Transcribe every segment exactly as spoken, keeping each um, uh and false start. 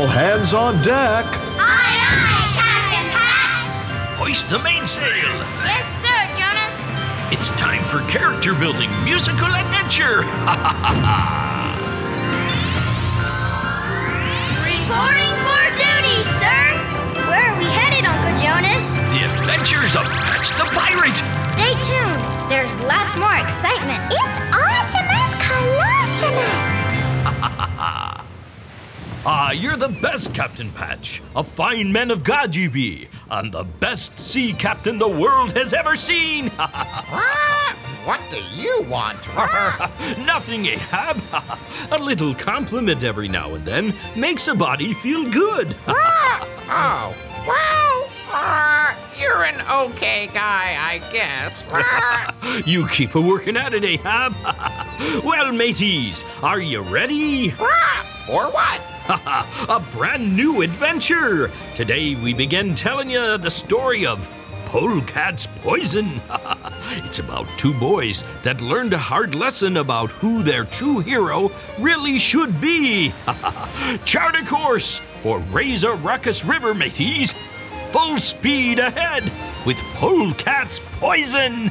All hands on deck. Aye, aye, Captain Patch. Hoist the mainsail. Yes, sir, Jonas. It's time for character building musical adventure. Reporting for duty, sir. Where are we headed, Uncle Jonas? The Adventures of Patch the Pirate. Stay tuned. There's lots more excitement. It's Awesomus Colossumus. Ah, you're the best, Captain Patch. A fine man of God you be, and the best sea captain the world has ever seen. What do you want? Nothing, Ahab. A little compliment every now and then makes a body feel good. Oh, well, uh, you're an okay guy, I guess. You keep a-working at it, Ahab. Well, mateys, are you ready? For what? A brand new adventure. Today we begin telling you the story of Polecat's Poison. It's about two boys that learned a hard lesson about who their true hero really should be. Chart a course for Razor Ruckus River, mateys. Full speed ahead with Polecat's Poison.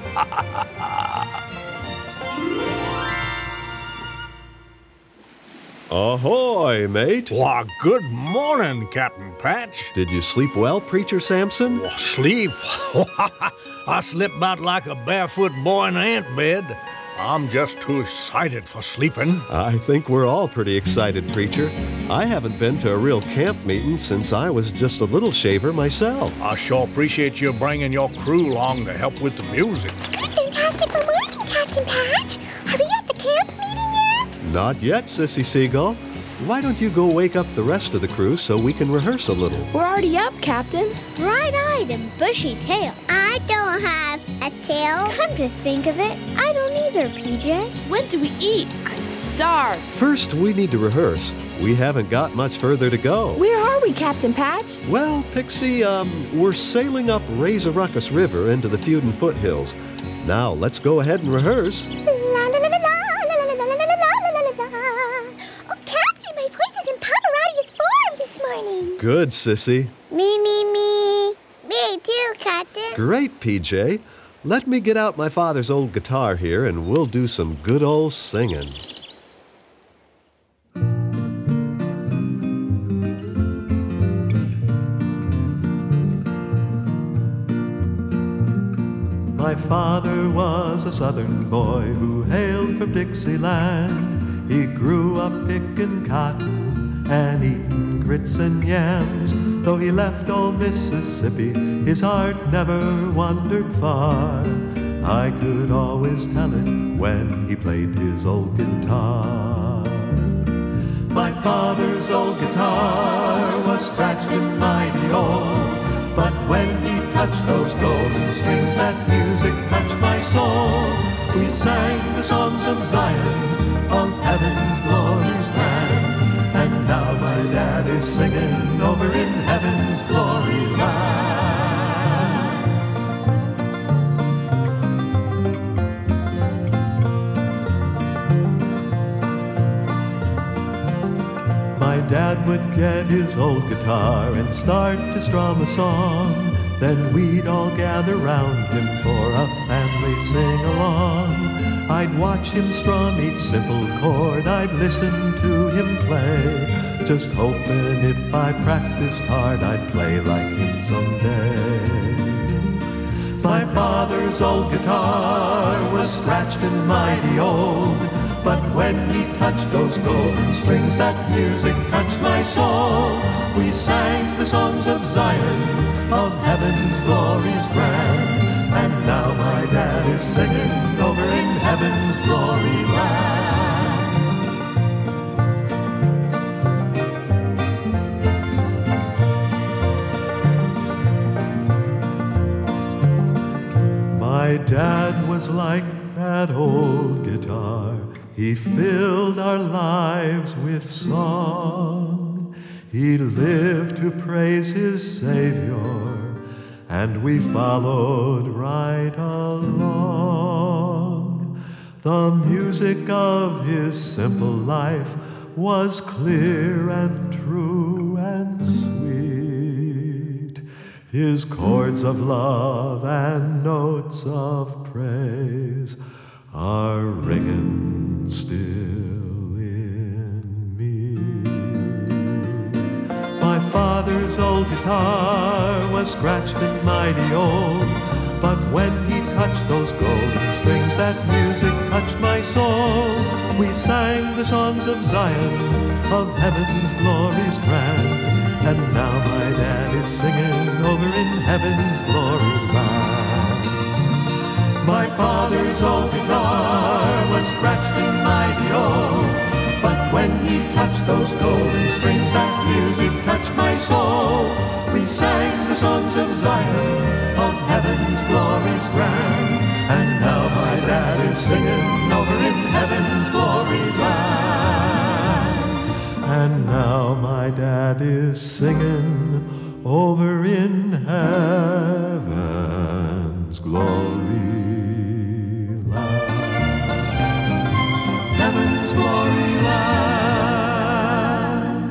Ahoy, mate. Why, good morning, Captain Patch. Did you sleep well, Preacher Samson? Oh, sleep? I slept about like a barefoot boy in an ant bed. I'm just too excited for sleeping. I think we're all pretty excited, Preacher. I haven't been to a real camp meeting since I was just a little shaver myself. I sure appreciate you bringing your crew along to help with the music. Good fantastical morning, Captain Patch. Are we at the camp meeting yet? Not yet, Sissy Seagull. Why don't you go wake up the rest of the crew so we can rehearse a little? We're already up, Captain. Bright-eyed and bushy-tailed. I don't have a tail. Come to think of it, I don't either, P J. When do we eat? I'm starved. First, we need to rehearse. We haven't got much further to go. Where are we, Captain Patch? Well, Pixie, um, we're sailing up Razor Ruckus River into the Feudin foothills. Now, let's go ahead and rehearse. La la la la la la la la la la la la la. Oh, Captain, my voice is in Pavarotti's form this morning. Good, Sissy. Me, me, me. Me too, Captain. Great, P J. Let me get out my father's old guitar here and we'll do some good old singing. My father was a southern boy who hailed from Dixieland. He grew up picking cotton and eating grits and yams. Though he left old Mississippi, his heart never wandered far. I could always tell it when he played his old guitar. My father's old guitar was scratched and mighty old, but when he touched those golden strings, that music touched my soul. We sang the songs of Zion, of heaven's glories grand, and now my dad is singing over in heaven's glory land. My dad would get his old guitar and start to strum a song. Then we'd all gather round him for a family sing-along. I'd watch him strum each simple chord, I'd listen to him play, just hoping if I practiced hard I'd play like him someday. My father's old guitar was scratched and mighty old, but when he touched those golden strings, that music touched my soul. We sang the songs of Zion, of heaven's glories grand, and now my dad is singing over in heaven's glory land. My dad was like that old guitar. He filled our lives with song. He lived to praise his Savior, and we followed right along. The music of his simple life was clear and true and sweet. His chords of love and notes of praise are ringing still in me. My father's old guitar was scratched and mighty old, but when he touched those golden strings, that music touched my soul. We sang the songs of Zion, of heaven's glories grand, and now my dad is singing over in heaven's glory land. My father's old guitar was scratched and mighty old, but when he touched those golden strings, that music touched my soul. We sang the songs of Zion, of heaven's glories grand, and now my dad is singing over in heaven's glory land. And now my dad is singing over in heaven's glory land. Heaven's glory land.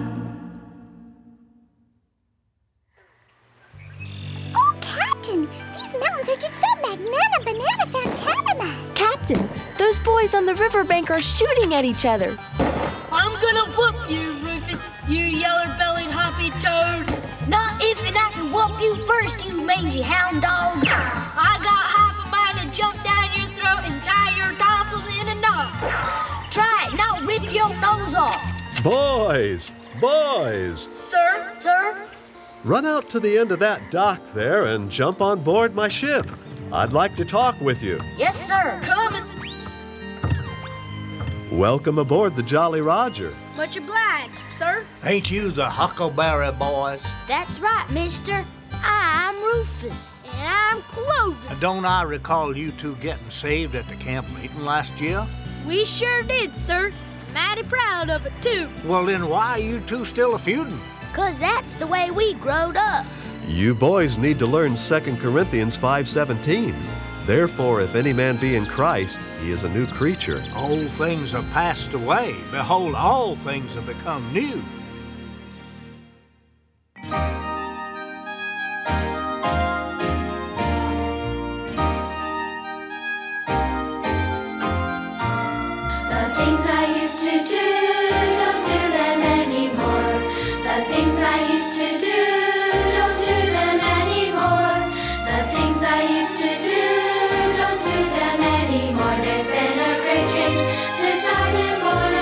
Oh, Captain, these mountains are just so banana, banana fantabulous. Captain, those boys on the riverbank are shooting at each other. I'm gonna whoop you, Rufus, you yeller-bellied hoppy toad. Not if and I can whoop you first, you mangy hound dog. I got half a mind to jump down your throat and tie your tonsils in a knot. Try it and I'll rip your nose off. Boys, boys, Sir? Sir? run out to the end of that dock there and jump on board my ship. I'd like to talk with you. Yes, sir. Coming. Welcome aboard the Jolly Roger. Much obliged, sir. Ain't you the Huckleberry Boys? That's right, mister. I'm Rufus. And I'm Clovis. Don't I recall you two getting saved at the camp meeting last year? We sure did, sir. Mighty proud of it, too. Well, then why are you two still a-feuding? 'Cause that's the way we growed up. You boys need to learn Second Corinthians five seventeen. Therefore, if any man be in Christ, he is a new creature. Old things are passed away. Behold, all things have become new. The things I used to do, don't do them anymore. The things I used to do, don't do them anymore. The things I used to do, don't do them anymore. There's been a great change since I've been born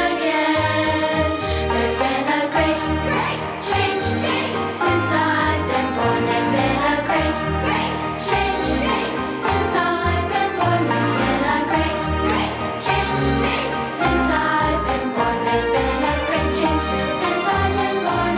again. There's been a great, great change, change since I've been born. There's been a great, great change, change since I've been born. There's been a great, great change, change since I've been born. There's been a great change since I've been born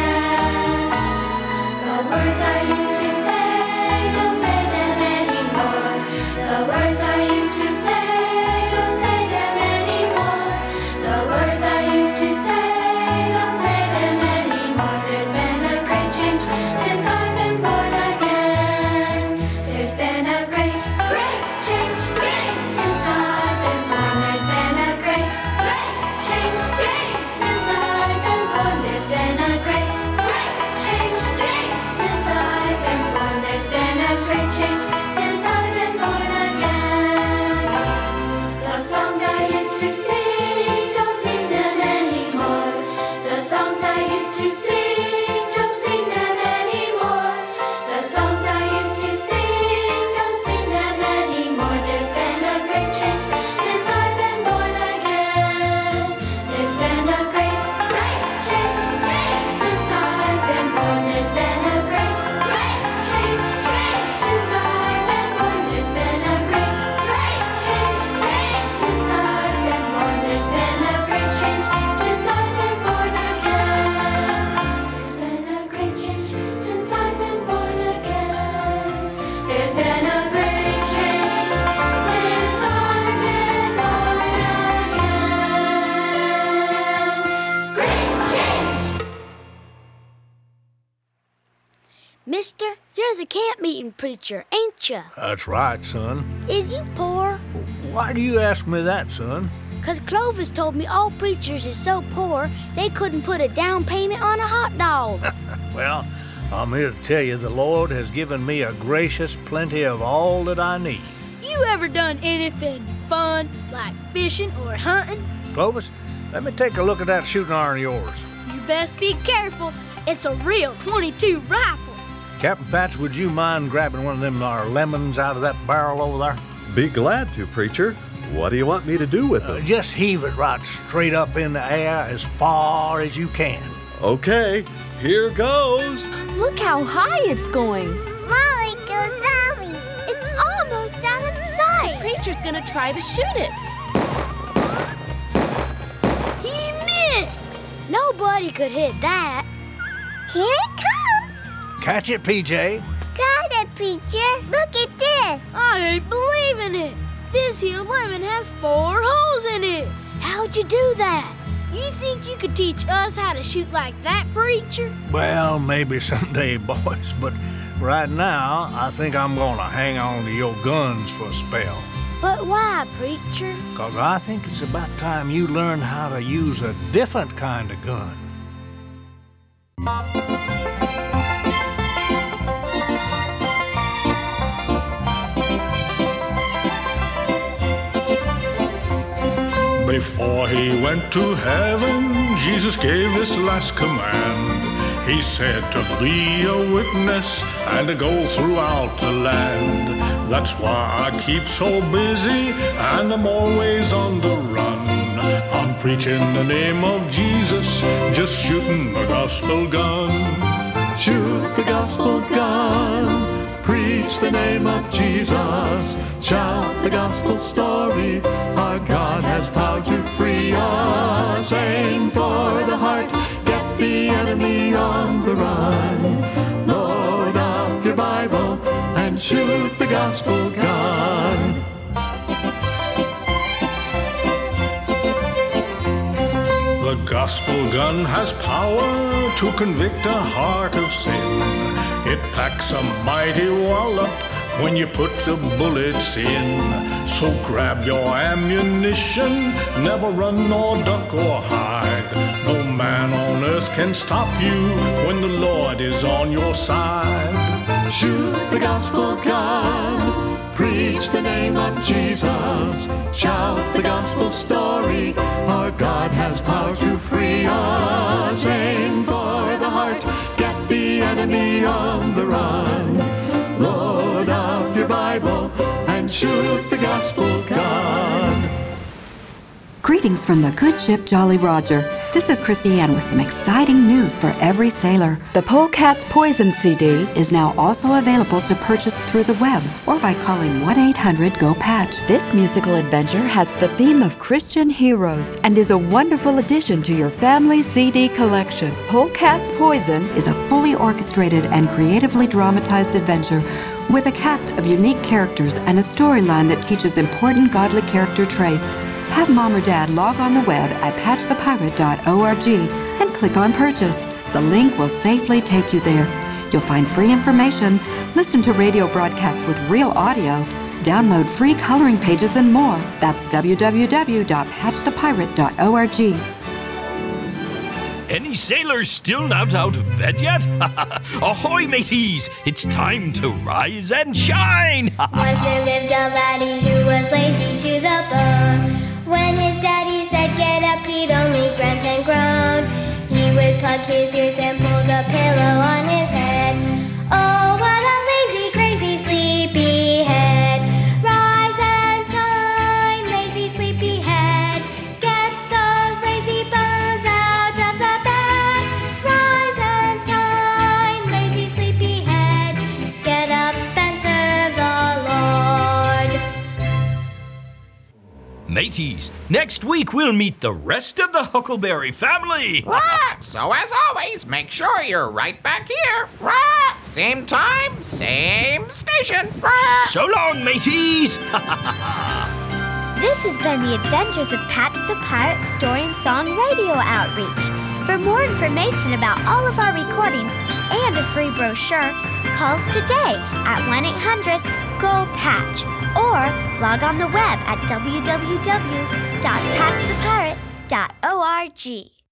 again. The words I used to say, don't say them anymore. The words I used to say, don't say them anymore. The words I used to say, don't say them anymore. There's been a great change since I've been born again. There's been a great, great change, change since I've been born. There's been a great, great change, change since I've been born. There's been a great, great change, change since I've been born. There's been a great change since I've been born again. The songs I used to sing, don't sing them anymore. The songs I used to sing, don't sing them anymore. The songs I used to sing, don't sing them anymore. There's been a great change since I've been born again. There's been a great, great change, change since I've been born. There's been a great, great change, change since I've been born. There's been a great, great change, change since I've been born. There's been a great change since I've been born again. There's been a great change since I've been born again. There's been a great change since I've been born again. Great change! Mister, you're the camp meeting preacher, ain't ya? That's right, son. Is you poor? Why do you ask me that, son? 'cause Clovis told me all preachers is so poor they couldn't put a down payment on a hot dog. Well, I'm here to tell you the Lord has given me a gracious plenty of all that I need. You ever done anything fun, like fishing or hunting? Clovis, let me take a look at that shooting iron of yours. You best be careful. It's a real twenty-two rifle. Captain Patch, would you mind grabbing one of them uh, lemons out of that barrel over there? Be glad to, preacher. What do you want me to do with Uh, them? just heave it right straight up in the air as far as you can. Okay, here goes. Look how high it's going. Molly goes Zowie. It's almost out of sight. Preacher's gonna try to shoot it. He missed! Nobody could hit that. Here it comes. Catch it, P J. Got it, preacher. Look at this. I ain't believing it. This here lemon has four holes in it. How'd you do that? You think you could teach us how to shoot like that, preacher? Well, maybe someday, boys, but right now, I think I'm gonna hang on to your guns for a spell. But why, preacher? 'Cause I think it's about time you learn how to use a different kind of gun. Before he went to heaven, Jesus gave this last command. He said to be a witness and to go throughout the land. That's why I keep so busy and I'm always on the run. I'm preaching the name of Jesus, just shooting the gospel gun. Shoot the gospel gun. Preach the name of Jesus. Shout the gospel story. Our God has power to free us. Aim for the heart. Get the enemy on the run. Load up your Bible and shoot the gospel gun. The gospel gun has power to convict a heart of sin. It packs a mighty wallop when you put the bullets in. So grab your ammunition, never run nor duck or hide. No man on earth can stop you when the Lord is on your side. Shoot the gospel gun. Preach the name of Jesus. Shout the gospel story. Our God has power to free us. Aim for the heart. Get the enemy on the run. Load up your Bible and shoot the gospel gun. Greetings from the good ship Jolly Roger. This is Christy Ann with some exciting news for every sailor. The Polecats Poison C D is now also available to purchase through the web or by calling one eight hundred go patch. This musical adventure has the theme of Christian heroes and is a wonderful addition to your family C D collection. Polecats Poison is a fully orchestrated and creatively dramatized adventure with a cast of unique characters and a storyline that teaches important godly character traits. Have Mom or Dad log on the web at patch the pirate dot org and click on Purchase. The link will safely take you there. You'll find free information, listen to radio broadcasts with real audio, download free coloring pages and more. That's w w w dot patch the pirate dot org. Any sailors still not out of bed yet? Ahoy, mateys! It's time to rise and shine! Once there lived a laddie who was lazy to the bone. When his daddy said get up, he'd only grunt and groan. He would plug his ears and pull the pillow on his head. Oh, what a lazy, crazy, sleepy head. Rise and shine, lazy, sleepy head. Get those lazy bones out of the bed. Rise and shine, lazy, sleepy head. Get up and serve the Lord. Mateys, next week we'll meet the rest of the Huckleberry family. Right. So as always, make sure you're right back here. Right. Same time, same station. Right. So long, mateys! This has been the Adventures of Patch the Pirate Story and Song Radio Outreach. For more information about all of our recordings and a free brochure, call us today at one eight hundred go patch. or log on the web at w w w dot pax the pirate dot org.